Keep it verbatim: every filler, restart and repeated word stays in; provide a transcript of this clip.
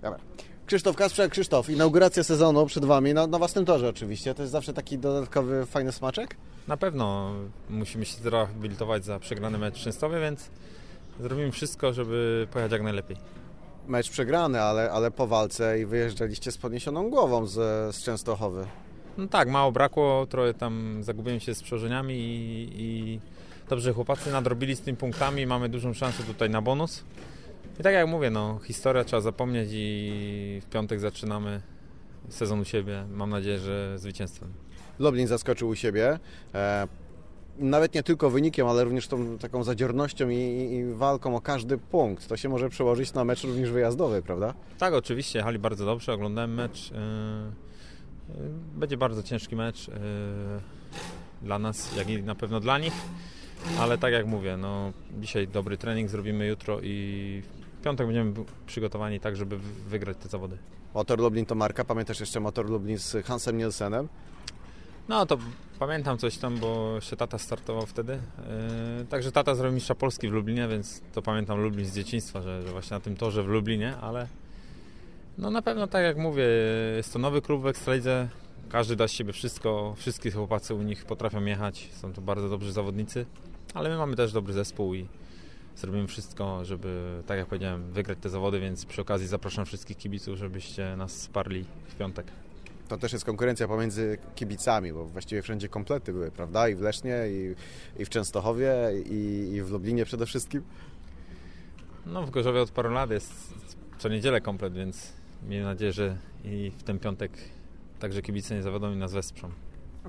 Dobra. Krzysztof Kasprzak. Krzysztof, inauguracja sezonu przed Wami, na, na własnym torze oczywiście. To jest zawsze taki dodatkowy, fajny smaczek? Na pewno musimy się zrehabilitować za przegrany mecz w Częstochowie, więc zrobimy wszystko, żeby pojechać jak najlepiej. Mecz przegrany, ale, ale po walce i wyjeżdżaliście z podniesioną głową z, z Częstochowy. No tak, mało brakło, trochę tam zagubiłem się z przełożeniami i, i dobrze, chłopacy nadrobili z tymi punktami, mamy dużą szansę tutaj na bonus. I tak jak mówię, no, historia trzeba zapomnieć i w piątek zaczynamy sezon u siebie. Mam nadzieję, że zwycięstwem. Lublin zaskoczył u siebie. E, nawet nie tylko wynikiem, ale również tą taką zadziornością i, i walką o każdy punkt. To się może przełożyć na mecz również wyjazdowy, prawda? Tak, oczywiście. Jechali bardzo dobrze, oglądałem mecz. Yy, yy, będzie bardzo ciężki mecz yy, dla nas, jak i na pewno dla nich. Ale tak jak mówię, no, dzisiaj dobry trening zrobimy jutro i w piątek będziemy przygotowani tak, żeby wygrać te zawody. Motor Lublin to marka. Pamiętasz jeszcze Motor Lublin z Hansem Nielsenem? No to pamiętam coś tam, bo jeszcze tata startował wtedy. Yy, także tata zrobił mistrza Polski w Lublinie, więc to pamiętam Lublin z dzieciństwa, że, że właśnie na tym torze w Lublinie, ale no na pewno tak jak mówię, jest to nowy klub w Ekstralidze. Każdy da z siebie wszystko, wszystkie chłopacy u nich potrafią jechać, są to bardzo dobrzy zawodnicy, ale my mamy też dobry zespół i zrobimy wszystko, żeby, tak jak powiedziałem, wygrać te zawody, więc przy okazji zapraszam wszystkich kibiców, żebyście nas wsparli w piątek. To też jest konkurencja pomiędzy kibicami, bo właściwie wszędzie komplety były, prawda? I w Lesznie, i, i w Częstochowie, i, i w Lublinie przede wszystkim. No w Gorzowie od paru lat jest co niedzielę komplet, więc miejmy nadzieję, że i w ten piątek także kibice nie zawiodą i nas wesprą.